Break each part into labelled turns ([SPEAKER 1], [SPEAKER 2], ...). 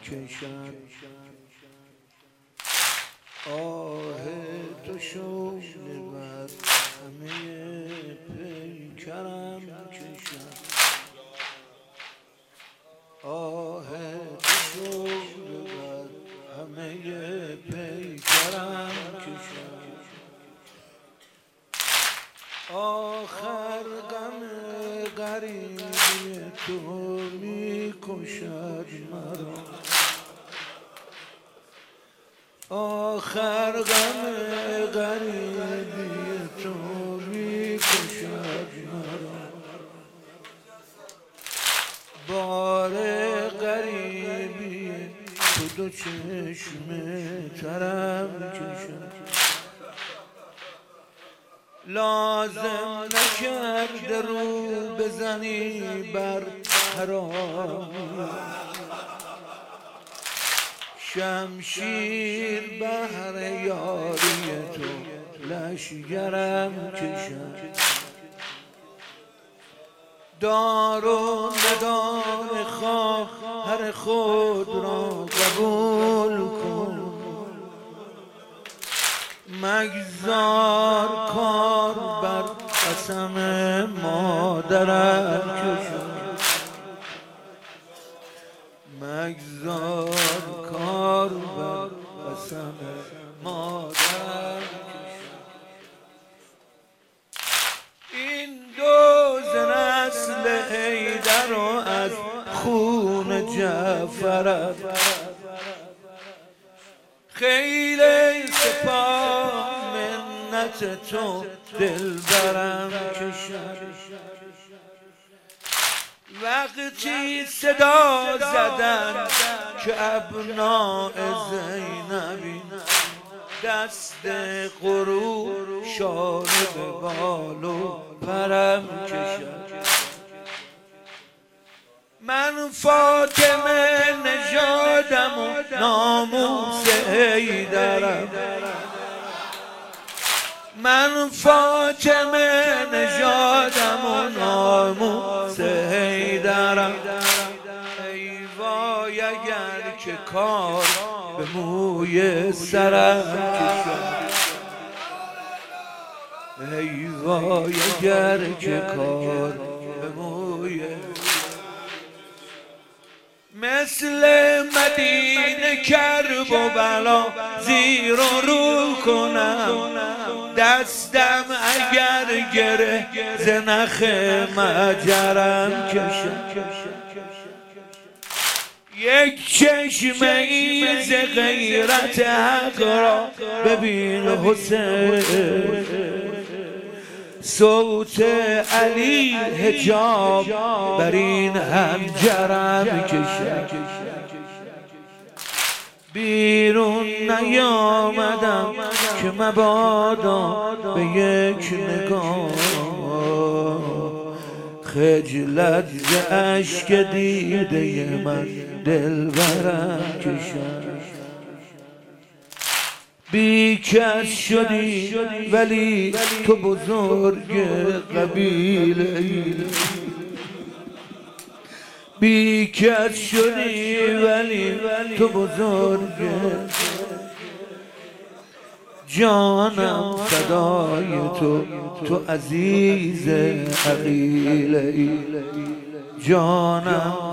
[SPEAKER 1] کشد آه تو شعله بر همه پیکرم کشد آه تو شعله بر همه پیکرم کشد آخر غم غریبی تو می کشد مرا آخر غم غریبی تو می کشد مرا بار غریبی تو دو چشم ترم کشد لازم نکرده رو بزنی بر حرامی شمشیر بهر یاری تو لشگرم کشد دار و ندار خواهر خود را قبول کن مگذار کار بر قسم مادرم کشد مگذار کار بر قسم مادرم کشد این دو ز نسل حیدر و از خون جعفر خیلی سپاه منت تو دلبرم کشد وقتی صدا زدن که ابناء زینبی دست غرور شانه به بال و پرم کشد من فاطمه نژادم و ناموس حیدرم من فاطمه نژادم و ناموس حیدرم ای وای اگر که کار به موی سرم کشد ای وای اگر که کار به موی مثل مدینه کرب و بلا زیر و رو کنم دستم اگر گره ز نخ مجرم کشد یک چشمه ای ز غیرت حق را ببین حسین صوت علی حجاب بر این حنجرم کشد بیرون نیامدم که مبادا به یک نگاه خجلت ز اشک دیده من دلبرم کشد بی کس شدی ولی تو بزرگ قبیله ای بی کس شدی ولی تو بزرگ جانم فدای تو عزیز عقیله ای جانم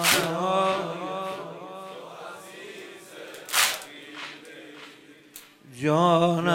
[SPEAKER 1] جانم